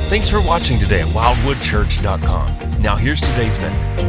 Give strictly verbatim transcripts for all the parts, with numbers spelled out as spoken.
Thanks for watching today at wildwood church dot com. Now here's today's message.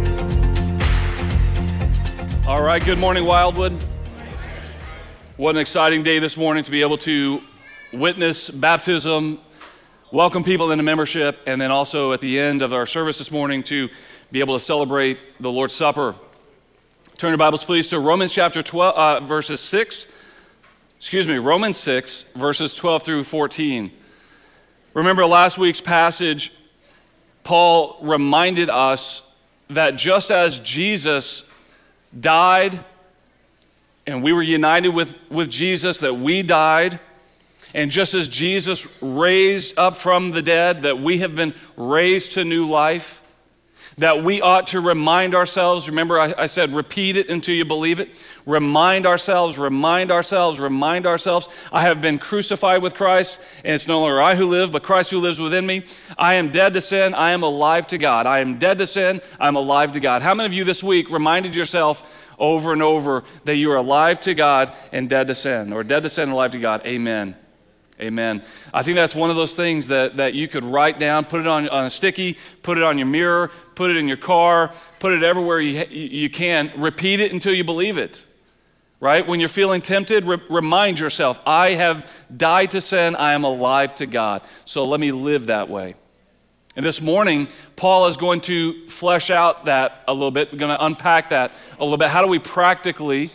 All right, good morning, Wildwood. What an exciting day this morning to be able to witness baptism, welcome people into membership, and then also at the end of our service this morning to be able to celebrate the Lord's Supper. Turn your Bibles, please, to Romans chapter twelve, uh, verses six. Excuse me, Romans six, verses twelve through fourteen. Remember last week's passage, Paul reminded us that just as Jesus died and we were united with, with Jesus, that we died, and just as Jesus raised up from the dead, that we have been raised to new life, that we ought to remind ourselves, remember I, I said repeat it until you believe it, remind ourselves, remind ourselves, remind ourselves, I have been crucified with Christ, and it's no longer I who live, but Christ who lives within me. I am dead to sin, I am alive to God. I am dead to sin, I am alive to God. How many of you this week reminded yourself over and over that you are alive to God and dead to sin, or dead to sin and alive to God? Amen. Amen. I think that's one of those things that, that you could write down, put it on, on a sticky, put it on your mirror, put it in your car, put it everywhere you, you can. Repeat it until you believe it, right? When you're feeling tempted, re- remind yourself, I have died to sin, I am alive to God. So let me live that way. And this morning, Paul is going to flesh out that a little bit. We're going to unpack that a little bit. How do we practically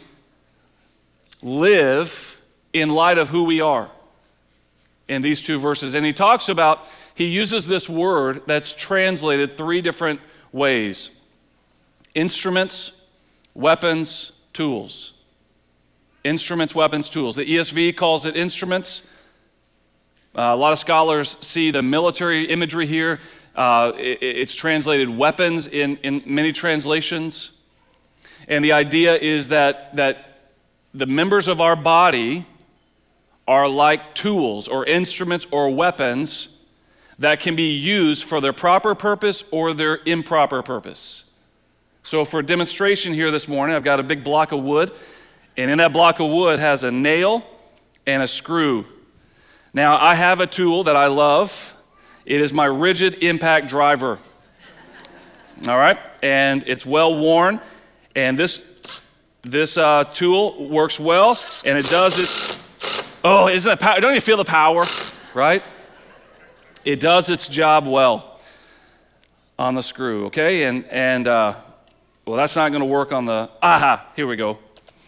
live in light of who we are? In these two verses. And he talks about, he uses this word that's translated three different ways. Instruments, weapons, tools. Instruments, weapons, tools. The E S V calls it instruments. Uh, a lot of scholars see the military imagery here. Uh, it, it's translated weapons in, in many translations. And the idea is that, that the members of our body are like tools or instruments or weapons that can be used for their proper purpose or their improper purpose. So for demonstration here this morning, I've got a big block of wood, and in that block of wood has a nail and a screw. Now, I have a tool that I love. It is my rigid impact driver. All right, and it's well worn, and this, this uh, tool works well, and it does its Oh, isn't that power? Don't you feel the power, right? It does its job well on the screw, okay? And, and uh, well, that's not going to work on the, aha, here we go.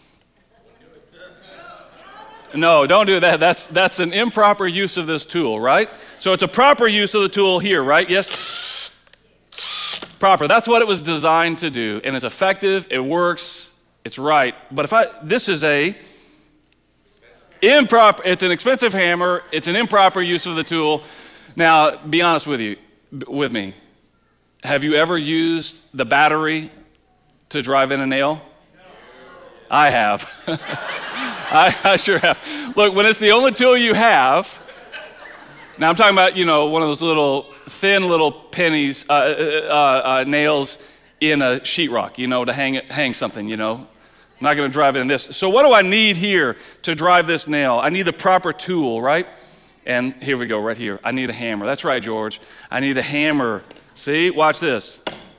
No, don't do that. That's, that's an improper use of this tool, right? So it's a proper use of the tool here, right? Yes? Proper. That's what it was designed to do, and it's effective, it works, it's right. But if I, this is a, Improper, it's an expensive hammer, it's an improper use of the tool. Now, be honest with you, with me. Have you ever used the battery to drive in a nail? No. I have. I, I sure have. Look, when it's the only tool you have, now I'm talking about, you know, one of those little, thin little pennies, uh, uh, uh, nails in a sheetrock, you know, to hang it, hang something, you know. I'm not going to drive it in this. So what do I need here to drive this nail? I need the proper tool, right? And here we go, right here. I need a hammer. That's right, George. I need a hammer. See? Watch this.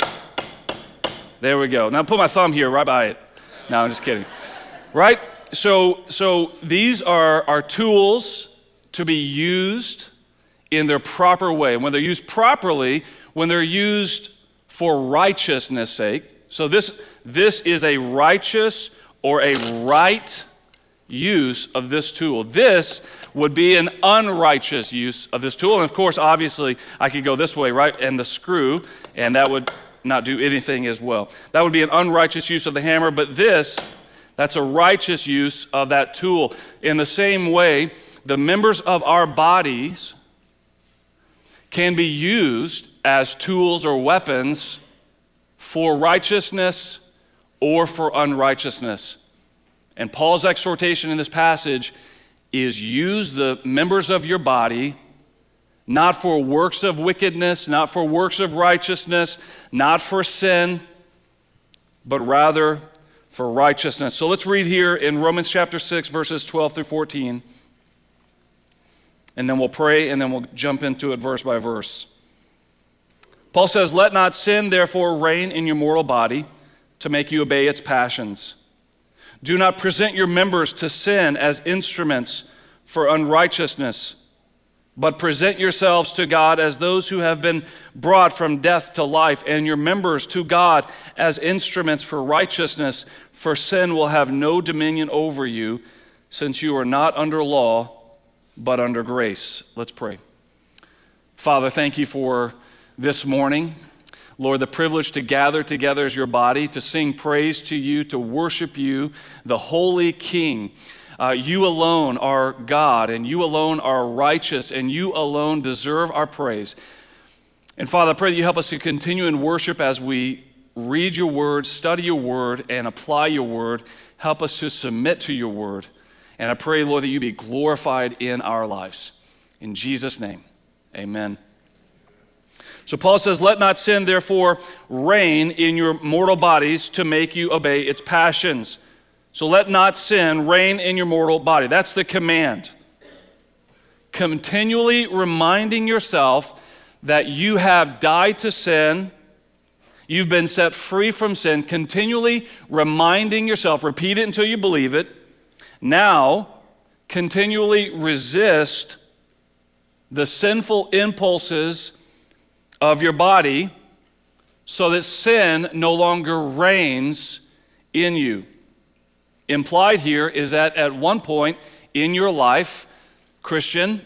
There we go. Now put my thumb here right by it. No, I'm just kidding. Right? So, so these are, are tools to be used in their proper way. And when they're used properly, when they're used for righteousness' sake, so this, this is a righteous or a right use of this tool. This would be an unrighteous use of this tool. And of course, obviously, I could go this way, right? And the screw, and that would not do anything as well. That would be an unrighteous use of the hammer, but this, that's a righteous use of that tool. In the same way, the members of our bodies can be used as tools or weapons for righteousness or for unrighteousness. And Paul's exhortation in this passage is use the members of your body not for works of wickedness, not for works of righteousness, not for sin, but rather for righteousness. So let's read here in Romans chapter six, verses twelve through fourteen. and then we'll pray, and then we'll jump into it verse by verse. Paul says, "Let not sin therefore reign in your mortal body to make you obey its passions. Do not present your members to sin as instruments for unrighteousness, but present yourselves to God as those who have been brought from death to life, and your members to God as instruments for righteousness, for sin will have no dominion over you, since you are not under law, but under grace." Let's pray. Father, thank you for this morning. Lord, the privilege to gather together as your body, to sing praise to you, to worship you, the Holy King. Uh, you alone are God, and you alone are righteous, and you alone deserve our praise. And Father, I pray that you help us to continue in worship as we read your word, study your word, and apply your word. Help us to submit to your word. And I pray, Lord, that you be glorified in our lives. In Jesus' name, amen. So Paul says, "Let not sin therefore reign in your mortal bodies to make you obey its passions." So let not sin reign in your mortal body. That's the command. Continually reminding yourself that you have died to sin, you've been set free from sin, continually reminding yourself, repeat it until you believe it. Now, continually resist the sinful impulses of your body so that sin no longer reigns in you. Implied here is that at one point in your life, Christian,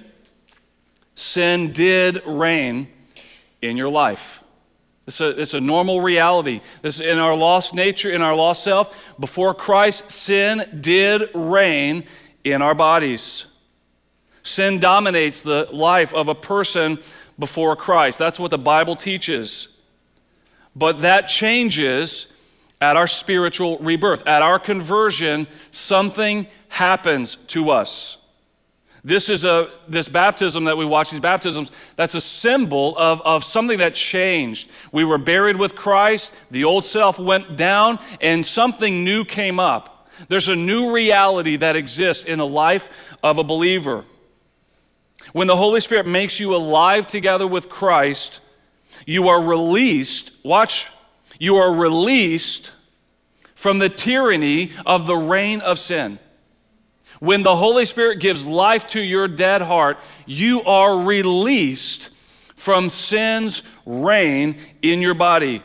sin did reign in your life. It's a, it's a normal reality. This, in our lost nature, in our lost self, before Christ, sin did reign in our bodies. Sin dominates the life of a person before Christ. That's what the Bible teaches. But that changes at our spiritual rebirth. At our conversion, something happens to us. This is a this baptism that we watch, these baptisms, that's a symbol of, of something that changed. We were buried with Christ, the old self went down, and something new came up. There's a new reality that exists in the life of a believer. When the Holy Spirit makes you alive together with Christ, you are released, watch, you are released from the tyranny of the reign of sin. When the Holy Spirit gives life to your dead heart, you are released from sin's reign in your body.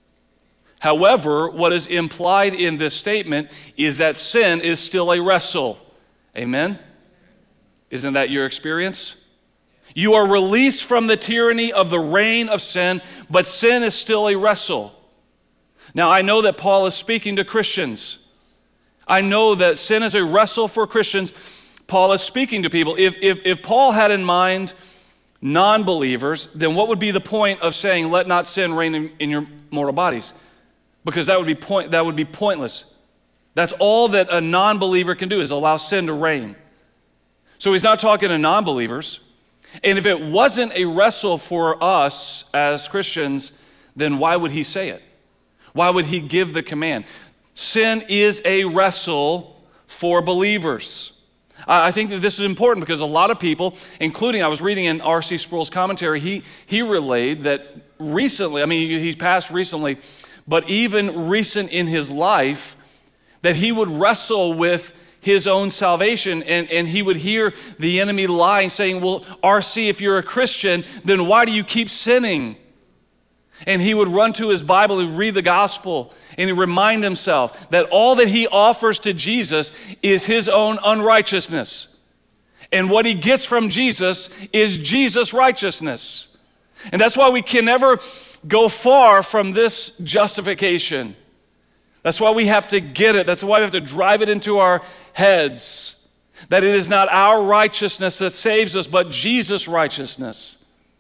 However, what is implied in this statement is that sin is still a wrestle. Amen? Isn't that your experience? You are released from the tyranny of the reign of sin, but sin is still a wrestle. Now, I know that Paul is speaking to Christians. I know that sin is a wrestle for Christians. Paul is speaking to people. If, if, if Paul had in mind non-believers, then what would be the point of saying, "Let not sin reign in, in your mortal bodies"? Because that would be point, that would be pointless. That's all that a non-believer can do, is allow sin to reign. So he's not talking to non-believers. And if it wasn't a wrestle for us as Christians, then why would he say it? Why would he give the command? Sin is a wrestle for believers. I think that this is important because a lot of people, including, I was reading in R C Sproul's commentary, he, he relayed that recently, I mean, he's passed recently, but even recent in his life, that he would wrestle with his own salvation, and, and he would hear the enemy lying, saying, "Well, R C, if you're a Christian, then why do you keep sinning?" And he would run to his Bible and read the gospel, and he'd remind himself that all that he offers to Jesus is his own unrighteousness. And what he gets from Jesus is Jesus' righteousness. And that's why we can never go far from this justification. That's why we have to get it. That's why we have to drive it into our heads, that it is not our righteousness that saves us, but Jesus' righteousness.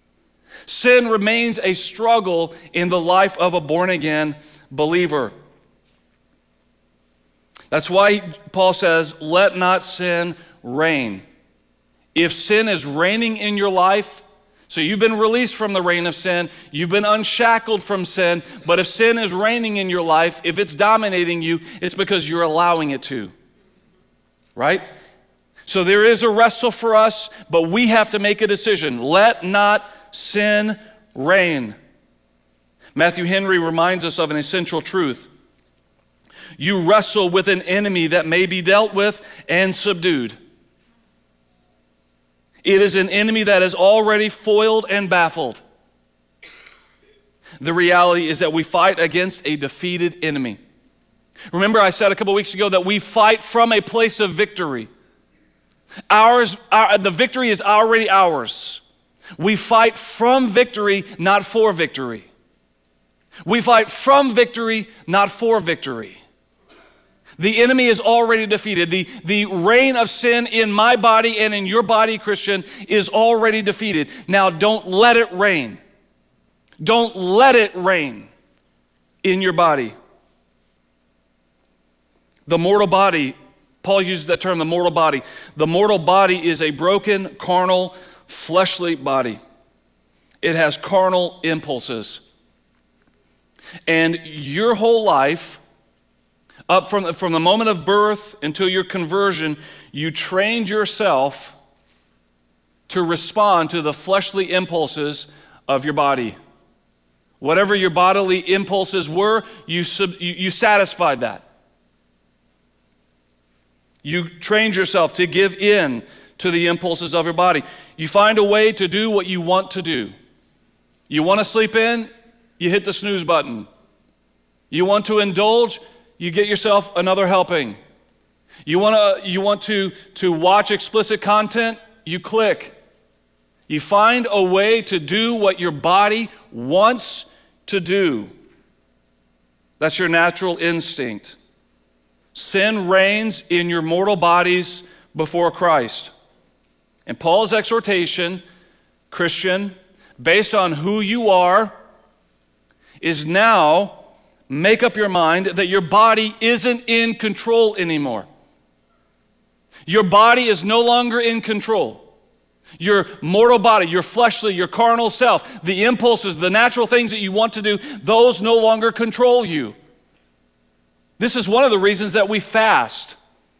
Sin remains a struggle in the life of a born-again believer. That's why Paul says, "Let not sin reign." If sin is reigning in your life, so you've been released from the reign of sin, you've been unshackled from sin, but if sin is reigning in your life, if it's dominating you, it's because you're allowing it to, right? So there is a wrestle for us, but we have to make a decision. Let not sin reign. Matthew Henry reminds us of an essential truth. You wrestle with an enemy that may be dealt with and subdued. It is an enemy that is already foiled and baffled. The reality is that we fight against a defeated enemy. Remember, I said a couple weeks ago that we fight from a place of victory. Ours, our, the victory is already ours. We fight from victory, not for victory. We fight from victory, not for victory. The enemy is already defeated. The, the reign of sin in my body and in your body, Christian, is already defeated. Now, don't let it reign. Don't let it reign in your body. The mortal body, Paul uses that term, the mortal body. The mortal body is a broken, carnal, fleshly body. It has carnal impulses. And your whole life, up from, from the moment of birth until your conversion, you trained yourself to respond to the fleshly impulses of your body. Whatever your bodily impulses were, you, sub, you, you satisfied that. You trained yourself to give in to the impulses of your body. You find a way to do what you want to do. You want to sleep in, you hit the snooze button. You want to indulge, you get yourself another helping. You want to you want to, to watch explicit content, you click. You find a way to do what your body wants to do. That's your natural instinct. Sin reigns in your mortal bodies before Christ. And Paul's exhortation, Christian, based on who you are, is now make up your mind that your body isn't in control anymore. Your body is no longer in control. Your mortal body, your fleshly, your carnal self, the impulses, the natural things that you want to do, those no longer control you. This is one of the reasons that we fast.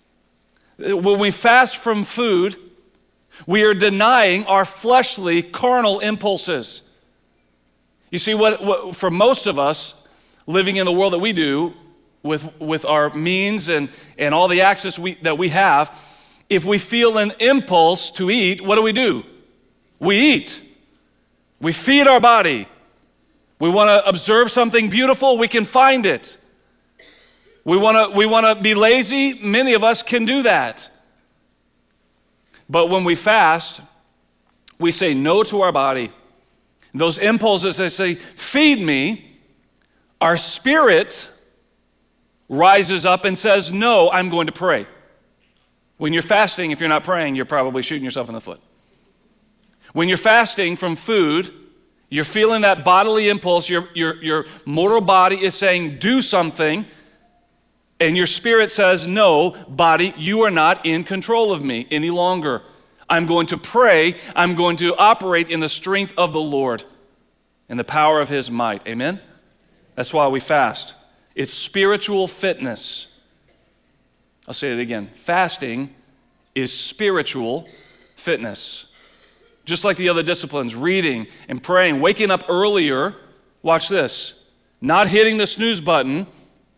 When we fast from food, we are denying our fleshly, carnal impulses. You see, what, what for most of us, living in the world that we do, with, with our means and, and all the access we, that we have, if we feel an impulse to eat, what do we do? We eat. We feed our body. We want to observe something beautiful, we can find it. We want to we want to be lazy, many of us can do that. But when we fast, we say no to our body. Those impulses, they say, feed me. Our spirit rises up and says, no, I'm going to pray. When you're fasting, if you're not praying, you're probably shooting yourself in the foot. When you're fasting from food, you're feeling that bodily impulse, your, your, your mortal body is saying, do something, and your spirit says, no, body, you are not in control of me any longer. I'm going to pray, I'm going to operate in the strength of the Lord and the power of his might. Amen? That's why we fast. It's spiritual fitness. I'll say it again. Fasting is spiritual fitness. Just like the other disciplines, reading and praying, waking up earlier, watch this, not hitting the snooze button,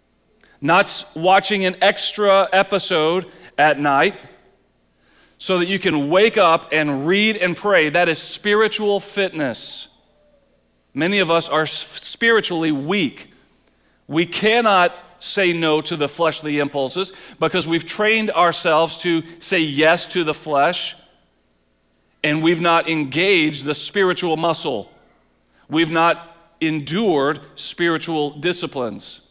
not watching an extra episode at night, so that you can wake up and read and pray. That is spiritual fitness. Many of us are spiritually weak. We cannot say no to the fleshly impulses because we've trained ourselves to say yes to the flesh, and we've not engaged the spiritual muscle. We've not endured spiritual disciplines.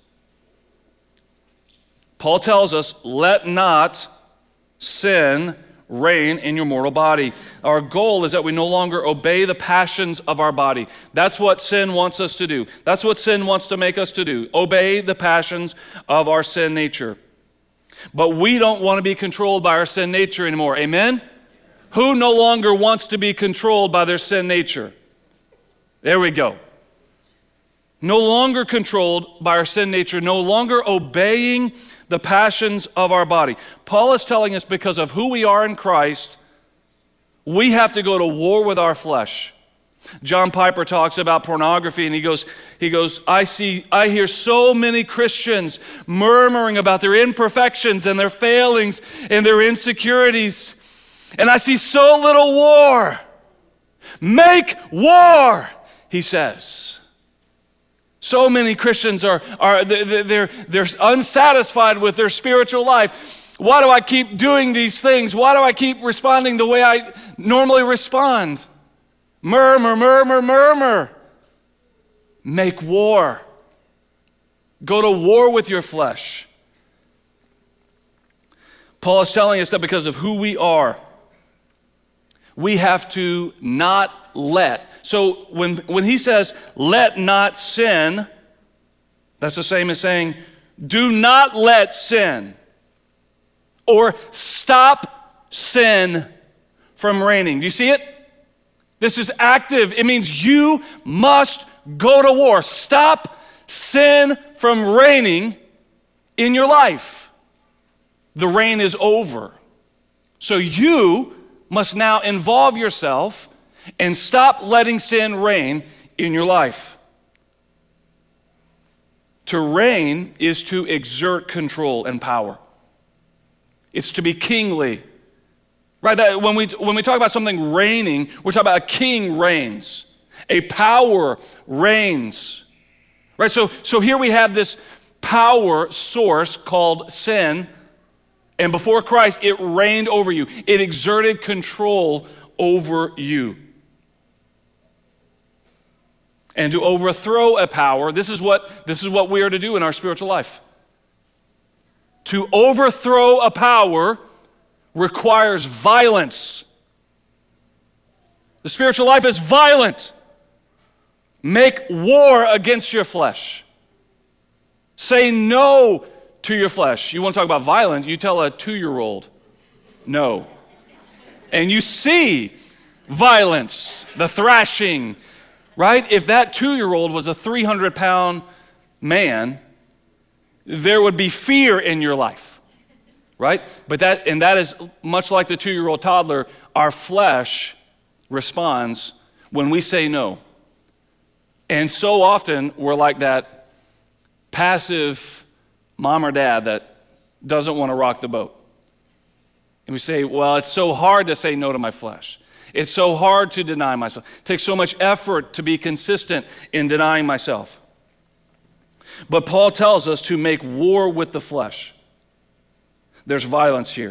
Paul tells us, let not sin reign in your mortal body. Our goal is that we no longer obey the passions of our body. That's what sin wants us to do. That's what sin wants to make us to do. Obey the passions of our sin nature. But we don't want to be controlled by our sin nature anymore. Amen? Who no longer wants to be controlled by their sin nature? There we go. no longer controlled by our sin nature, no longer obeying the passions of our body. Paul is telling us because of who we are in Christ, we have to go to war with our flesh. John Piper talks about pornography, and he goes, he goes, I see, I hear so many Christians murmuring about their imperfections and their failings and their insecurities, and I see so little war. Make war, he says. So many Christians are, are they're, they're unsatisfied with their spiritual life. Why do I keep doing these things? Why do I keep responding the way I normally respond? Murmur, murmur, murmur. Make war. Go to war with your flesh. Paul is telling us that because of who we are, we have to not let. So when, when he says, let not sin, that's the same as saying, do not let sin, or stop sin from reigning. Do you see it? This is active. It means you must go to war. Stop sin from reigning in your life. The reign is over. So you must now involve yourself and stop letting sin reign in your life. To reign is to exert control and power. It's to be kingly. Right? That when we when we talk about something reigning, we're talking about a king reigns. A power reigns. Right? So so here we have this power source called sin, and before Christ it reigned over you. It exerted control over you. And to overthrow a power, this is what this is what we are to do in our spiritual life. To overthrow a power requires violence. The spiritual life is violent. Make war against your flesh. Say no to your flesh. You want to talk about violence, you tell a two-year-old no. And you see violence, the thrashing, right? If that two-year-old was a three hundred pound man, there would be fear in your life. Right? But that, and that is much like the two-year-old toddler, our flesh responds when we say no. And so often we're like that passive mom or dad that doesn't want to rock the boat. And we say, well, it's so hard to say no to my flesh. It's so hard to deny myself. It takes so much effort to be consistent in denying myself. But Paul tells us to make war with the flesh. There's violence here.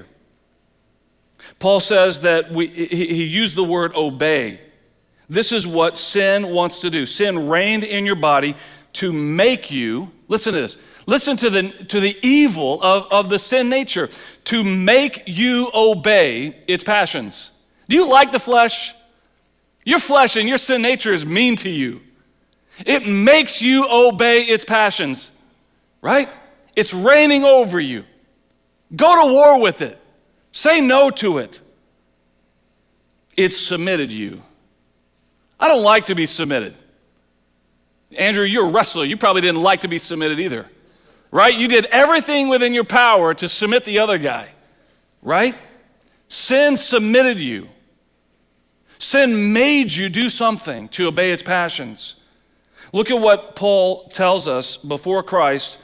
Paul says that we, he, he used the word obey. This is what sin wants to do. Sin reigned in your body to make you, listen to this, listen to the, to the evil of, of the sin nature, to make you obey its passions. Do you like the flesh? Your flesh and your sin nature is mean to you. It makes you obey its passions, right? It's reigning over you. Go to war with it. Say no to it. It submitted you. I don't like to be submitted. Andrew, you're a wrestler. You probably didn't like to be submitted either, right? You did everything within your power to submit the other guy, right? Sin submitted you. Sin made you do something to obey its passions. Look at what Paul tells us before Christ,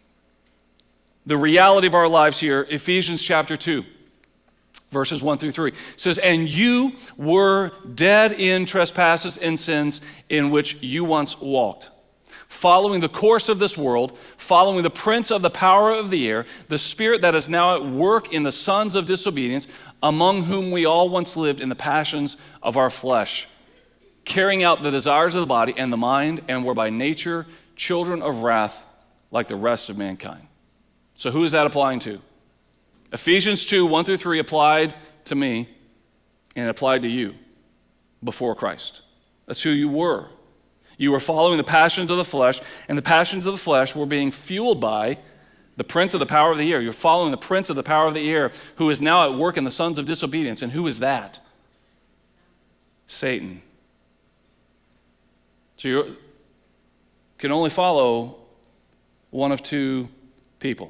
the reality of our lives here, Ephesians chapter two, verses one through three. It says, and you were dead in trespasses and sins in which you once walked, following the course of this world, following the prince of the power of the air, the spirit that is now at work in the sons of disobedience, among whom we all once lived in the passions of our flesh, carrying out the desires of the body and the mind, and were by nature children of wrath like the rest of mankind. So who is that applying to? Ephesians two, one through three applied to me and it applied to you before Christ. That's who you were. You were following the passions of the flesh, and the passions of the flesh were being fueled by the prince of the power of the air. You're following the prince of the power of the air, who is now at work in the sons of disobedience. And who is that? Satan. So you're, can only follow one of two people: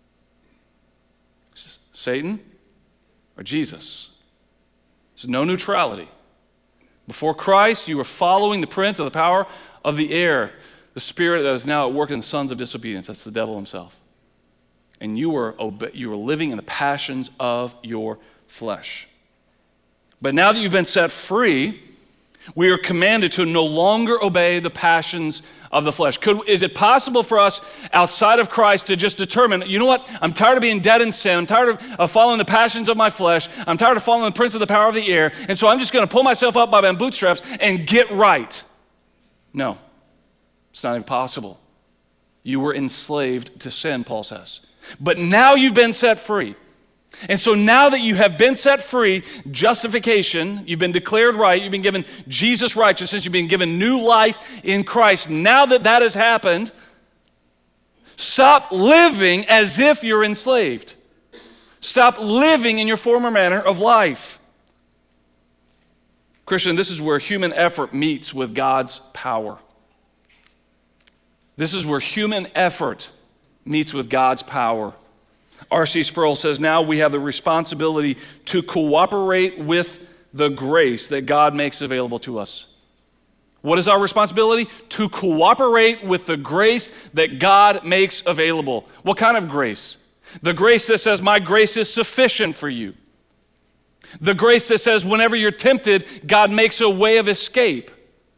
Satan or Jesus. There's no neutrality. Before Christ, you were following the prince of the power of the air, the spirit that is now at work in the sons of disobedience. That's the devil himself. And you were, obe- you were living in the passions of your flesh. But now that you've been set free, we are commanded to no longer obey the passions of the flesh. Could, is it possible for us outside of Christ to just determine, you know what, I'm tired of being dead in sin, I'm tired of, of following the passions of my flesh, I'm tired of following the prince of the power of the air, and so I'm just going to pull myself up by my bootstraps and get right? No, it's not even possible. You were enslaved to sin, Paul says. But now you've been set free. And so now that you have been set free, justification, you've been declared right, you've been given Jesus' righteousness, you've been given new life in Christ. Now that that has happened, stop living as if you're enslaved. Stop living in your former manner of life. Christian, this is where human effort meets with God's power. This is where human effort meets with God's power. R C Sproul says, now we have the responsibility to cooperate with the grace that God makes available to us. What is our responsibility? To cooperate with the grace that God makes available. What kind of grace? The grace that says, my grace is sufficient for you. The grace that says, whenever you're tempted, God makes a way of escape.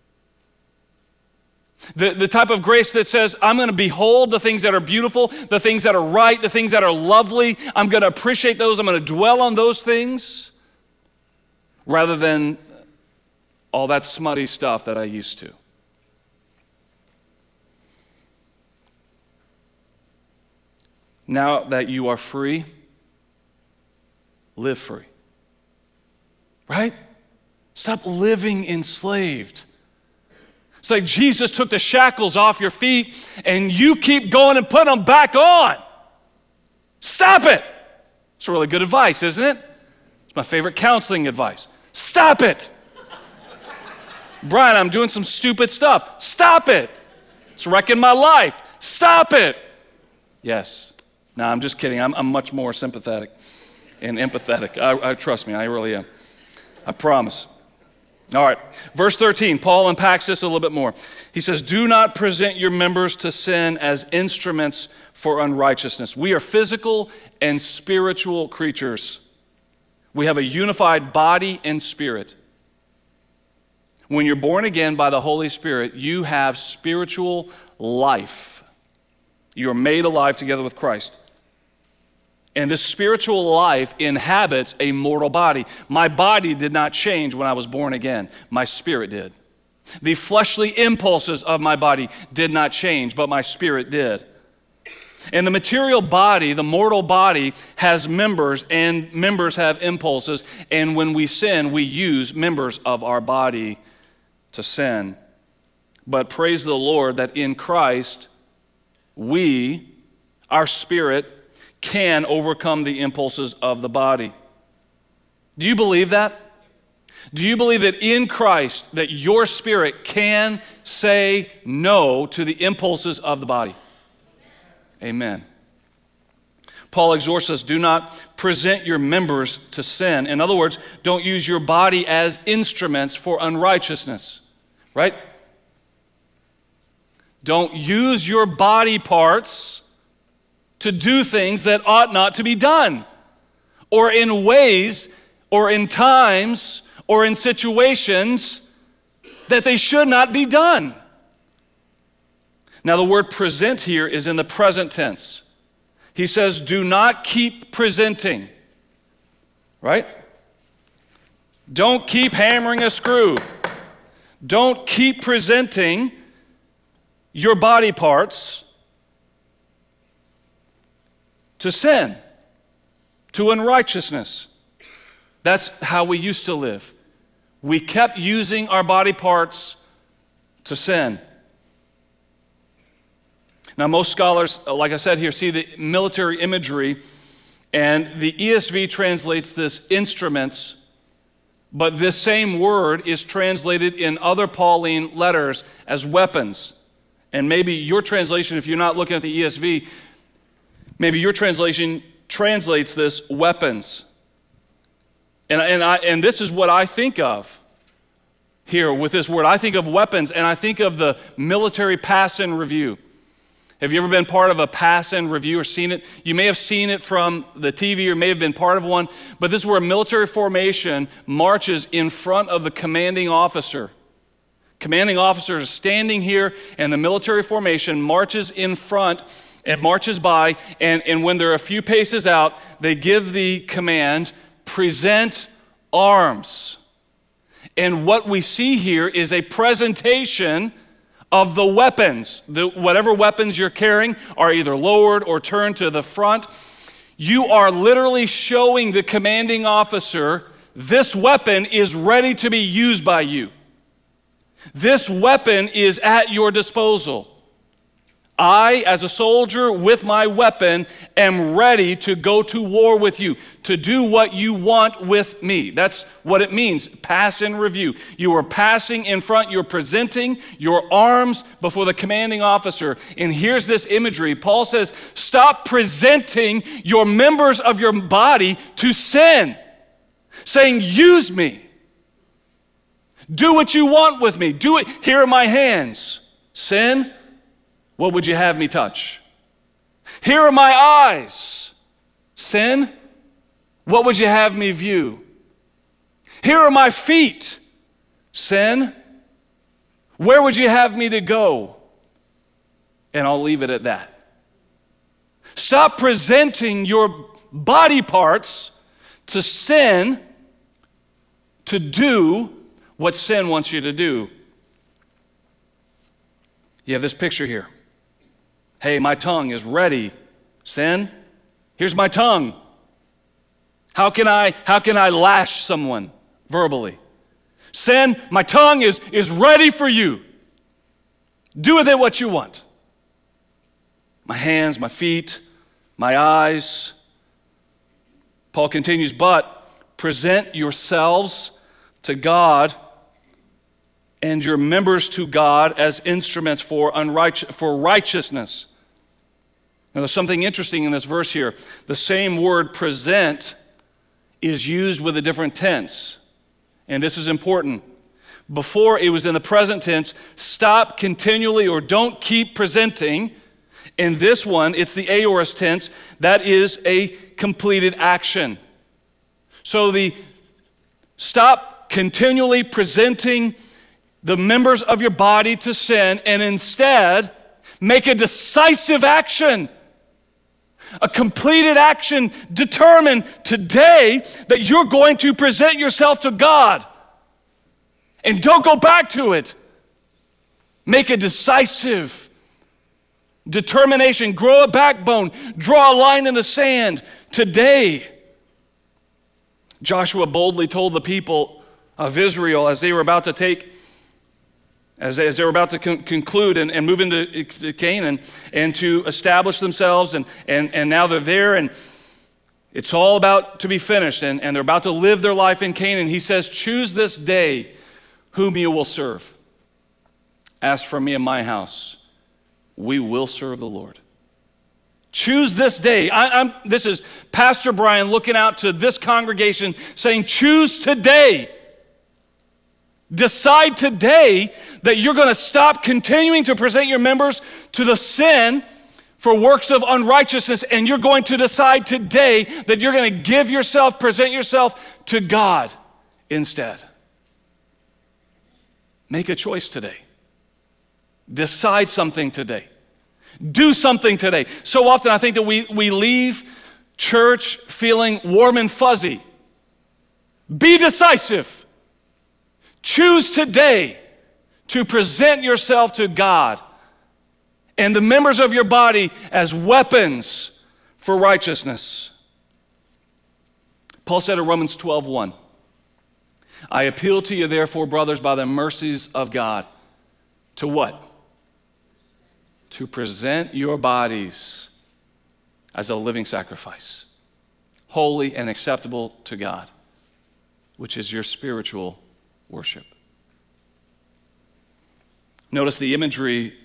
The, the type of grace that says, I'm going to behold the things that are beautiful, the things that are right, the things that are lovely. I'm going to appreciate those. I'm going to dwell on those things rather than all that smutty stuff that I used to. Now that you are free, live free. Right? Stop living enslaved. It's like Jesus took the shackles off your feet and you keep going and put them back on. Stop it. It's really good advice, isn't it? It's my favorite counseling advice. Stop it. Brian, I'm doing some stupid stuff. Stop it. It's wrecking my life. Stop it. Yes. No, I'm just kidding. I'm, I'm much more sympathetic and empathetic. I, I trust me, I really am. I promise. All right, verse thirteen, Paul unpacks this a little bit more. He says, do not present your members to sin as instruments for unrighteousness. We are physical and spiritual creatures. We have a unified body and spirit. When you're born again by the Holy Spirit, you have spiritual life. You are made alive together with Christ. And this spiritual life inhabits a mortal body. My body did not change when I was born again. My spirit did. The fleshly impulses of my body did not change, but my spirit did. And the material body, the mortal body, has members, and members have impulses. And when we sin, we use members of our body to sin. But praise the Lord that in Christ, we, our spirit, can overcome the impulses of the body. Do you believe that? Do you believe that in Christ that your spirit can say no to the impulses of the body? Amen. Paul exhorts us, do not present your members to sin. In other words, don't use your body as instruments for unrighteousness, right? Don't use your body parts to do things that ought not to be done, or in ways, or in times, or in situations that they should not be done. Now, the word present here is in the present tense. He says, do not keep presenting, right? Don't keep hammering a screw. Don't keep presenting your body parts to sin, to unrighteousness. That's how we used to live. We kept using our body parts to sin. Now, most scholars, like I said here, see the military imagery, and the E S V translates this instruments, but this same word is translated in other Pauline letters as weapons. And maybe your translation, if you're not looking at the E S V, maybe your translation translates this weapons. And, and, I, and this is what I think of here with this word. I think of weapons, and I think of the military pass-in review. Have you ever been part of a pass-in review or seen it? You may have seen it from the T V or may have been part of one, but this is where a military formation marches in front of the commanding officer. Commanding officer is standing here, and the military formation marches in front and marches by, and, and when they're a few paces out, they give the command, present arms. And what we see here is a presentation of the weapons. The, whatever weapons you're carrying are either lowered or turned to the front. You are literally showing the commanding officer, this weapon is ready to be used by you. This weapon is at your disposal. I, as a soldier with my weapon, am ready to go to war with you, to do what you want with me. That's what it means, pass in review. You are passing in front, you're presenting your arms before the commanding officer. And here's this imagery. Paul says, stop presenting your members of your body to sin, saying, use me. Do what you want with me. Do it. Here are my hands. Sin, what would you have me touch? Here are my eyes. Sin, what would you have me view? Here are my feet. Sin, where would you have me to go? And I'll leave it at that. Stop presenting your body parts to sin to do what sin wants you to do. You have this picture here. Hey, my tongue is ready. Sin, here's my tongue. How can I, how can I lash someone verbally? Sin, my tongue is, is ready for you. Do with it what you want. My hands, my feet, my eyes. Paul continues, but present yourselves to God and your members to God as instruments for unright- for righteousness. Now, there's something interesting in this verse here. The same word present is used with a different tense. And this is important. Before it was in the present tense, stop continually or don't keep presenting. In this one, it's the aorist tense. That is a completed action. So the stop continually presenting the members of your body to sin and instead make a decisive action. A completed action determined today that you're going to present yourself to God. And don't go back to it. Make a decisive determination. Grow a backbone. Draw a line in the sand. Today, Joshua boldly told the people of Israel as they were about to take As they, as they were about to con- conclude and, and move into Canaan and to establish themselves, and, and, and now they're there, and it's all about to be finished, and, and they're about to live their life in Canaan. He says, choose this day whom you will serve. As for me and my house, we will serve the Lord. Choose this day. I, I'm, this is Pastor Brian looking out to this congregation saying, choose today. Decide today that you're going to stop continuing to present your members to the sin for works of unrighteousness, and you're going to decide today that you're going to give yourself, present yourself to God instead. Make a choice today. Decide something today. Do something today. So often I think that we, we leave church feeling warm and fuzzy. Be decisive. Choose today to present yourself to God and the members of your body as weapons for righteousness. Paul said in Romans twelve one, I appeal to you therefore, brothers, by the mercies of God, to what? To present your bodies as a living sacrifice, holy and acceptable to God, which is your spiritual worship. Notice the imagery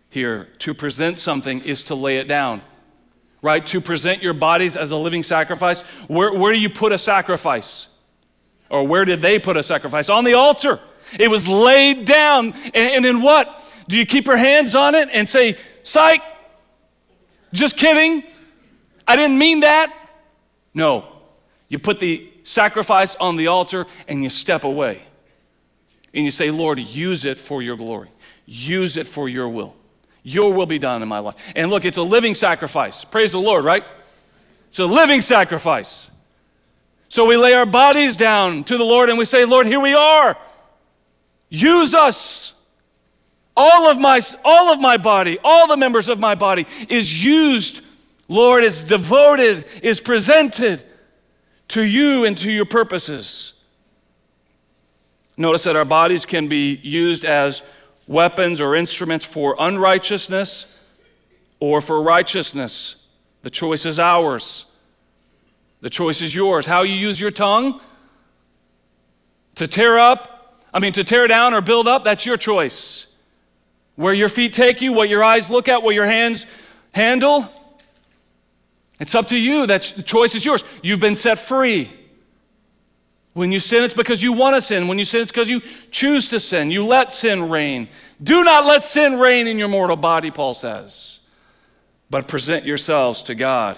here. To present something is to lay it down, right? To present your bodies as a living sacrifice. Where, where do you put a sacrifice? Or where did they put a sacrifice? On the altar. It was laid down. And, and then what? Do you keep your hands on it and say, psych, just kidding, I didn't mean that? No. You put the sacrifice on the altar and you step away. And you say, Lord, use it for your glory. Use it for your will. Your will be done in my life. And look, it's a living sacrifice. Praise the Lord, right? It's a living sacrifice. So we lay our bodies down to the Lord and we say, Lord, here we are. Use us. All of my, all of my body, all the members of my body is used, Lord, is devoted, is presented to you and to your purposes. Notice that our bodies can be used as weapons or instruments for unrighteousness or for righteousness. The choice is ours. The choice is yours. How you use your tongue to tear up, I mean to tear down or build up, that's your choice. Where your feet take you, what your eyes look at, what your hands handle, it's up to you. That choice is yours. You've been set free. When you sin, it's because you want to sin. When you sin, it's because you choose to sin. You let sin reign. Do not let sin reign in your mortal body, Paul says, but present yourselves to God.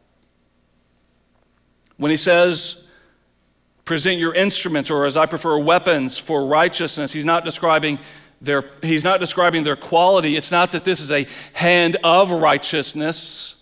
When he says, present your instruments, or as I prefer, weapons for righteousness, he's not describing their, he's not describing their quality. It's not that this is a hand of righteousness,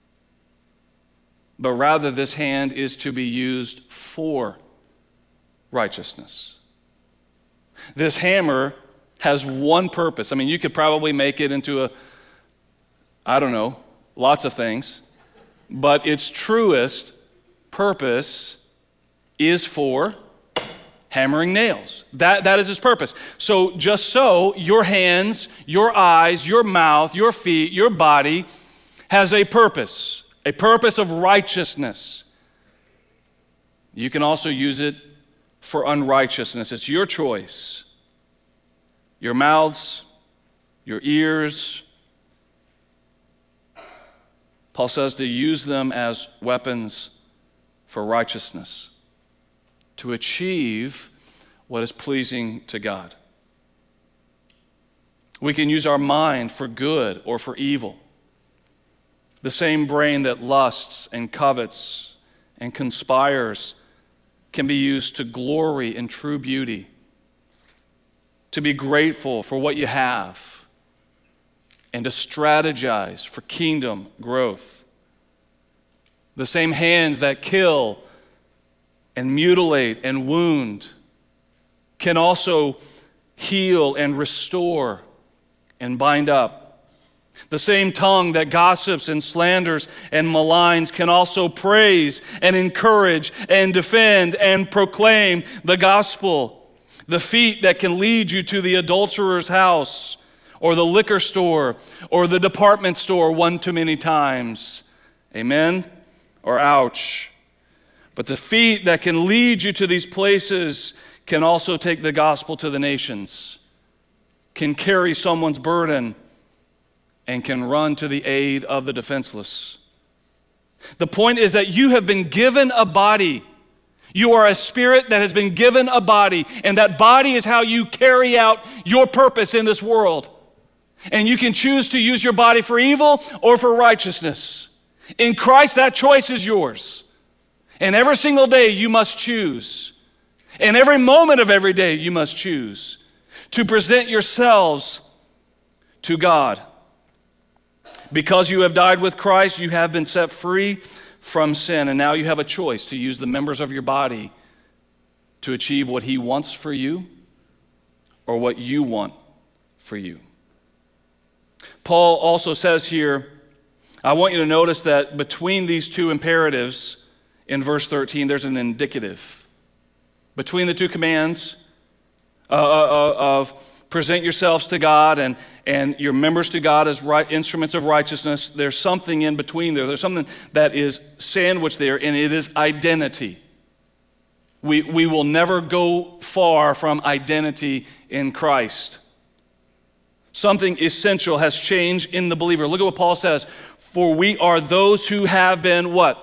but rather this hand is to be used for righteousness. This hammer has one purpose. I mean, you could probably make it into a, I don't know, lots of things, but its truest purpose is for hammering nails. That, that is its purpose. So just so your hands, your eyes, your mouth, your feet, your body has a purpose, a purpose of righteousness. You can also use it for unrighteousness. It's your choice. Your mouths, your ears. Paul says to use them as weapons for righteousness, to achieve what is pleasing to God. We can use our mind for good or for evil. The same brain that lusts and covets and conspires can be used to glory in true beauty, to be grateful for what you have, and to strategize for kingdom growth. The same hands that kill and mutilate and wound can also heal and restore and bind up. The same tongue that gossips and slanders and maligns can also praise and encourage and defend and proclaim the gospel. The feet that can lead you to the adulterer's house or the liquor store or the department store one too many times. Amen? Or ouch. But the feet that can lead you to these places can also take the gospel to the nations, can carry someone's burden, and can run to the aid of the defenseless. The point is that you have been given a body. You are a spirit that has been given a body, and that body is how you carry out your purpose in this world. And you can choose to use your body for evil or for righteousness. In Christ, that choice is yours. And every single day you must choose. And every moment of every day you must choose to present yourselves to God. Because you have died with Christ, you have been set free from sin, and now you have a choice to use the members of your body to achieve what he wants for you or what you want for you. Paul also says here, I want you to notice that between these two imperatives in verse thirteen, there's an indicative. Between the two commands uh, uh, of present yourselves to God and, and your members to God as right, instruments of righteousness, there's something in between there. There's something that is sandwiched there, and it is identity. We, we will never go far from identity in Christ. Something essential has changed in the believer. Look at what Paul says. For we are those who have been what?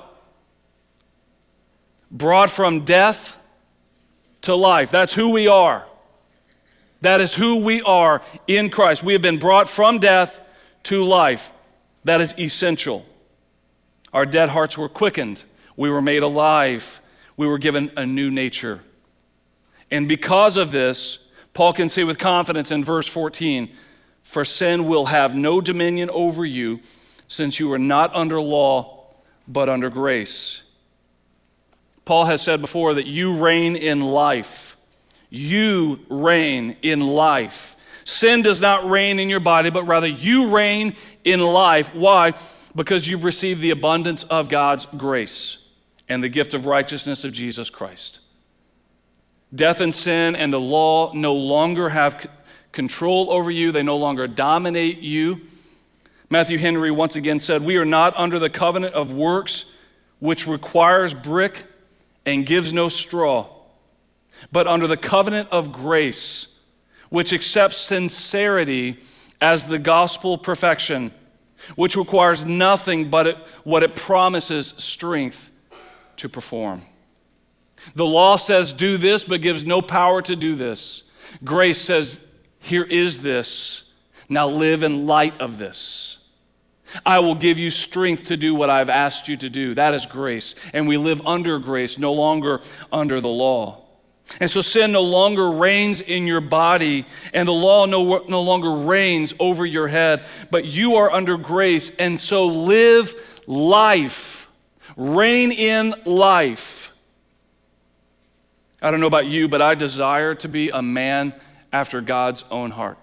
Brought from death to life. That's who we are. That is who we are in Christ. We have been brought from death to life. That is essential. Our dead hearts were quickened. We were made alive. We were given a new nature. And because of this, Paul can say with confidence in verse fourteen, for sin will have no dominion over you, since you are not under law, but under grace. Paul has said before that you reign in life. You reign in life. Sin does not reign in your body, but rather you reign in life. Why? Because you've received the abundance of God's grace and the gift of righteousness of Jesus Christ. Death and sin and the law no longer have c- control over you. They no longer dominate you. Matthew Henry once again said, we are not under the covenant of works, which requires brick and gives no straw, but under the covenant of grace, which accepts sincerity as the gospel perfection, which requires nothing but it, what it promises strength to perform. The law says do this, but gives no power to do this. Grace says, here is this. Now live in light of this. I will give you strength to do what I've asked you to do. That is grace. And we live under grace, no longer under the law. And so sin no longer reigns in your body, and the law no, no longer reigns over your head, but you are under grace, and so live life. Reign in life. I don't know about you, but I desire to be a man after God's own heart.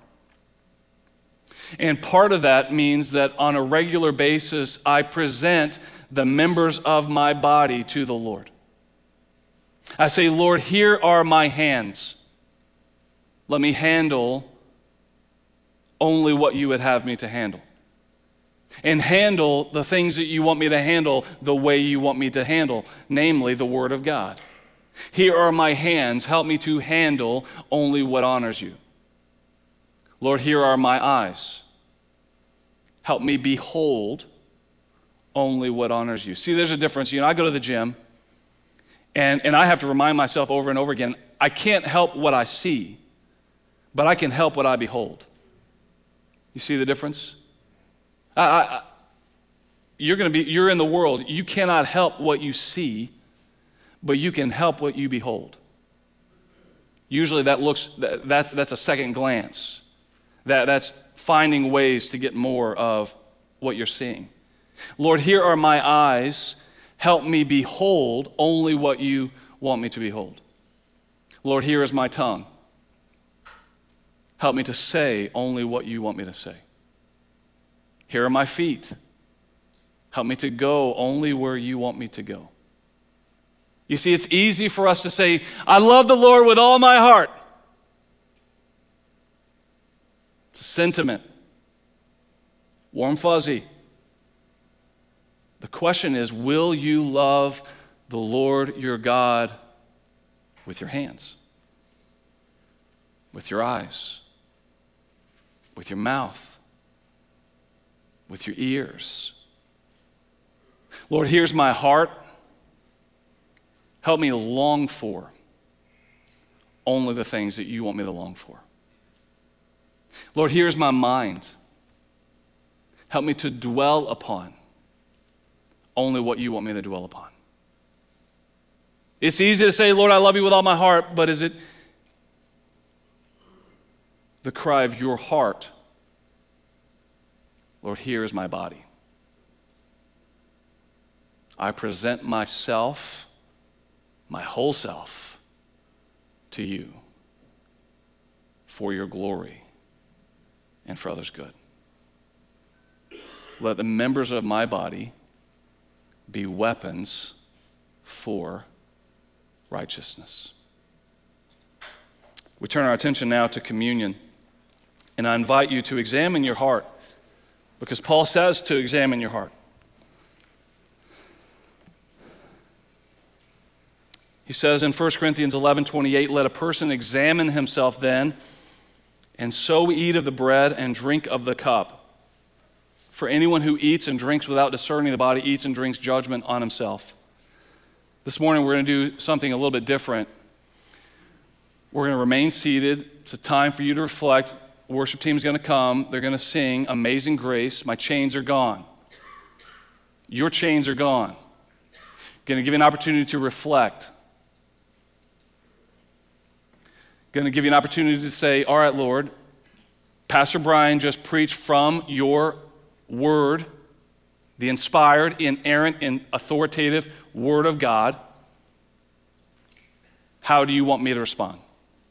And part of that means that on a regular basis, I present the members of my body to the Lord. I say, Lord, here are my hands. Let me handle only what you would have me to handle. And handle the things that you want me to handle the way you want me to handle, namely the Word of God. Here are my hands. Help me to handle only what honors you. Lord, here are my eyes. Help me behold only what honors you. See, there's a difference. You know, I go to the gym, and, and I have to remind myself over and over again, I can't help what I see, but I can help what I behold. You see the difference? I, I, you're going to be, you're in the world. You cannot help what you see, but you can help what you behold. Usually that looks, that, that's, that's a second glance. That, that's finding ways to get more of what you're seeing. Lord, here are my eyes. Help me behold only what you want me to behold. Lord, here is my tongue. Help me to say only what you want me to say. Here are my feet. Help me to go only where you want me to go. You see, it's easy for us to say, I love the Lord with all my heart. It's a sentiment. Warm, fuzzy. The question is, will you love the Lord your God with your hands, with your eyes, with your mouth, with your ears? Lord, here's my heart. Help me to long for only the things that you want me to long for. Lord, here's my mind. Help me to dwell upon only what you want me to dwell upon. It's easy to say, Lord, I love you with all my heart, but is it the cry of your heart? Lord, here is my body. I present myself, my whole self, to you for your glory and for others' good. Let the members of my body be weapons for righteousness. We turn our attention now to communion, and I invite you to examine your heart, because Paul says to examine your heart. He says in First Corinthians eleven twenty-eight, let a person examine himself then, and so eat of the bread and drink of the cup. For anyone who eats and drinks without discerning the body eats and drinks judgment on himself. This morning we're going to do something a little bit different. We're going to remain seated. It's a time for you to reflect. Worship team is going to come. They're going to sing Amazing Grace. My chains are gone. Your chains are gone. Going to give you an opportunity to reflect. Going to give you an opportunity to say, all right, Lord, Pastor Brian just preached from your word, the inspired, inerrant, and authoritative word of God. How do you want me to respond?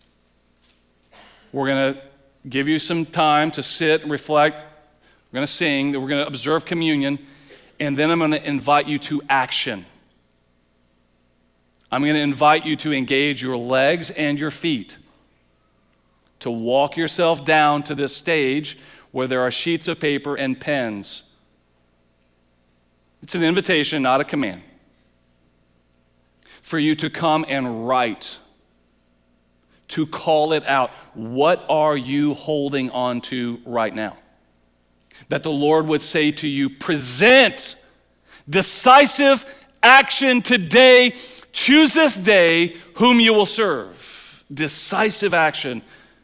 We're going to give you some time to sit and reflect. We're going to sing. We're going to observe communion. And then I'm going to invite you to action. I'm going to invite you to engage your legs and your feet, to walk yourself down to this stage where there are sheets of paper and pens. It's an invitation, not a command, for you to come and write, to call it out. What are you holding on to right now? That the Lord would say to you, present decisive action today. Choose this day whom you will serve. Decisive action.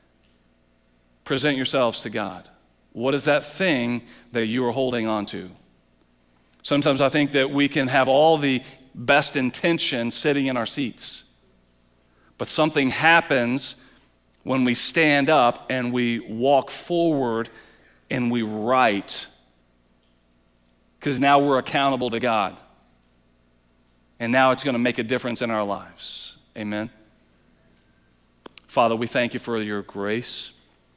Present yourselves to God. What is that thing that you are holding on to? Sometimes I think that we can have all the best intentions sitting in our seats, but something happens when we stand up and we walk forward and we write, because now we're accountable to God. And now it's going to make a difference in our lives. Amen. Father, we thank you for your grace.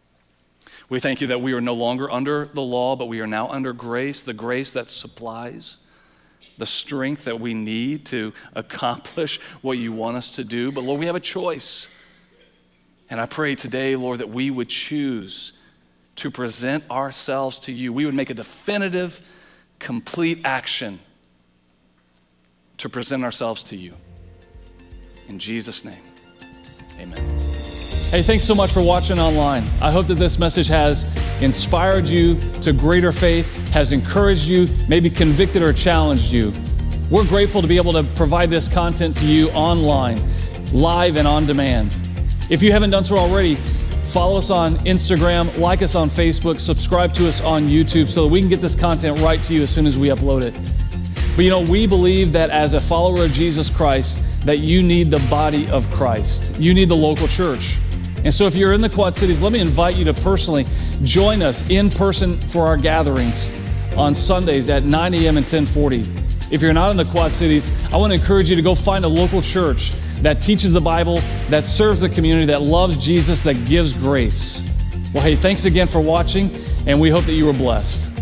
We thank you that we are no longer under the law, but we are now under grace, the grace that supplies the strength that we need to accomplish what you want us to do. But Lord, we have a choice. And I pray today, Lord, that we would choose to present ourselves to you. We would make a definitive, complete action to present ourselves to you. In Jesus' name, amen. Hey, thanks so much for watching online. I hope that this message has inspired you to greater faith, has encouraged you, maybe convicted or challenged you. We're grateful to be able to provide this content to you online, live and on demand. If you haven't done so already, follow us on Instagram, like us on Facebook, subscribe to us on YouTube so that we can get this content right to you as soon as we upload it. But you know, we believe that as a follower of Jesus Christ, that you need the body of Christ. You need the local church. And so if you're in the Quad Cities, let me invite you to personally join us in person for our gatherings on Sundays at nine a.m. and ten forty. If you're not in the Quad Cities, I want to encourage you to go find a local church that teaches the Bible, that serves the community, that loves Jesus, that gives grace. Well, hey, thanks again for watching, and we hope that you were blessed.